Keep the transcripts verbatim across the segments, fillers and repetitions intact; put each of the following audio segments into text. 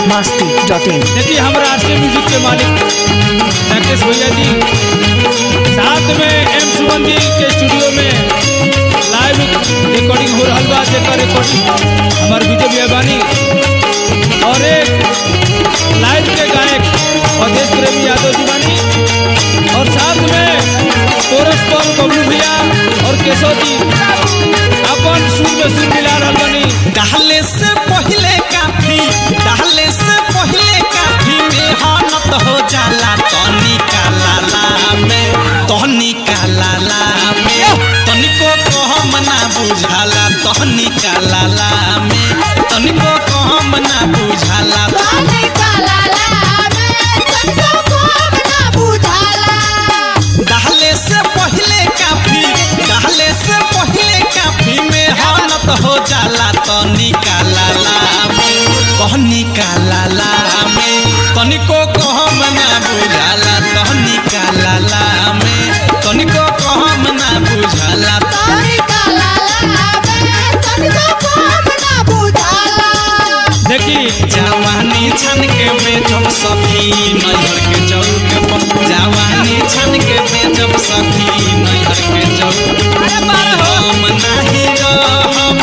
Masti dot in. देखिए हमारा RK music के मालिक राकेश भैया जी साथ में एम सुमन जी के स्टूडियो में लाइव रिकॉर्डिंग हो रहा बा, जेकर रिकॉर्डिंग हमारे विजय भैया बानी और एक लाइव के गायक अवधेश प्रेमी यादव जी बानी और साथ में कोरस पर बबलू भैया और केशव जी अपन सुर में सुर मिला रहा बानी। डाले से पहले काफी डाले से पहले काफी मेहनत हो जाला तनी काला में तनी काला में तनिको कहम ना बुझाला तनी काला में तनिको कहम ना बुझाला तनी काला में तनिको कहम ना बुझाला। डाले से पहले काफी डाले से पहले काफी मेहनत हो जाला तनी काला में तनी काला में तनिको कहम ना बुझाला तनी काला में तनिको कहम ना बुझाला तनी काला में तनिको कहम ना बुझाला। देखी जवानी छन के बेचब सखी नैहर के चौक पर जवानी छन के बेचब सखी नैहर के चौक हम नाही रहब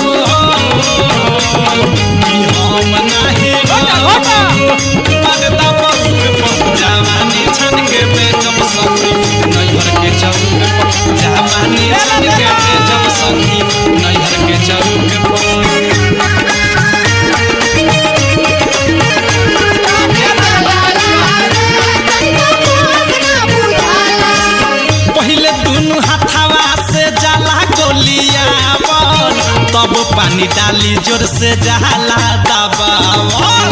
हम नाही पगदा पसुर पर जवानी छन के बेचब सखी नैहर के चौक पर जवानी छन के बेचब सखी नैहर के चौक पर। पहले दुनु हाथवा से जाला गोलिया तब पानी डाली जोर से जाला दबावल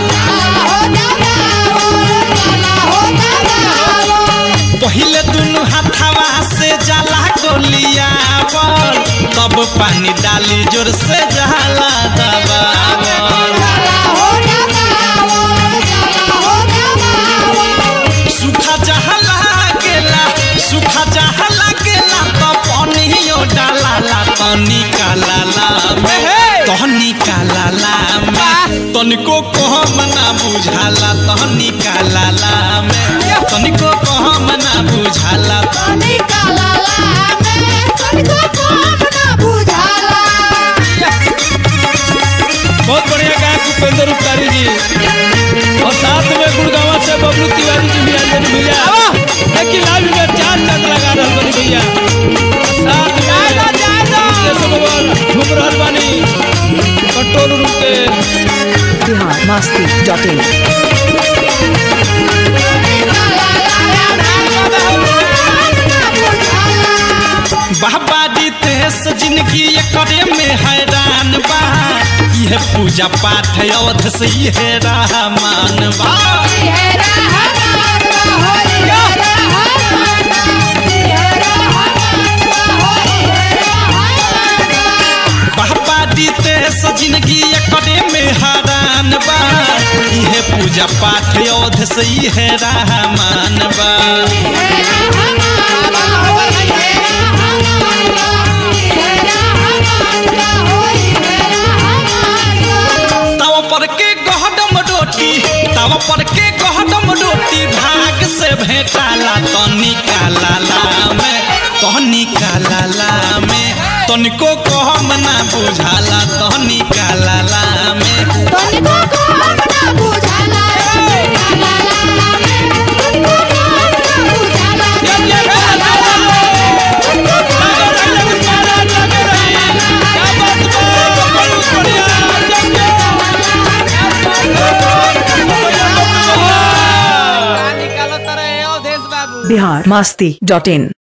पहले दुनु हाथवा से जाला गोलिया तब पानी डाली जोर से जाला दबावल सुखा जहला गेला सुखा जहला गेला तो पानियो डालाला तनी कालाला में तनी कालाला में तनिको कहम ना बुझाला तनी कालाला में तनिको कहम ना बुझाला तनी काला में तनिको कहम ना बुझाला। बहुत बढ़िया गायक उपेंद्र उपकारी जी और साथ में गुड़गांव से बबलू तिवारी जी भी आए भैया देखिए लाइव में चार चांद लगा रहा बनी भैया साथ में घूम रहा बानी कंट्रोल रूम के बिहार मस्ती डॉट इन। बाबा जी तेस जिंदगी करे में हैरान बा यह पूजा पाठ अवध से यह रहमान बा बाबा जी तेस जिंदगी करे में हैरान बा यह पूजा पाठ अवध से यह रहमान बा तवा पर के गहदम रोटी तवा पर के गहदम रोटी भाग से भेटाला तनी कालाला में तनी कालाला में तनिको कहम ना बुझाला तनी कालाला में तनिको कहम ना बुझाला बिहार मस्ती डॉट इन।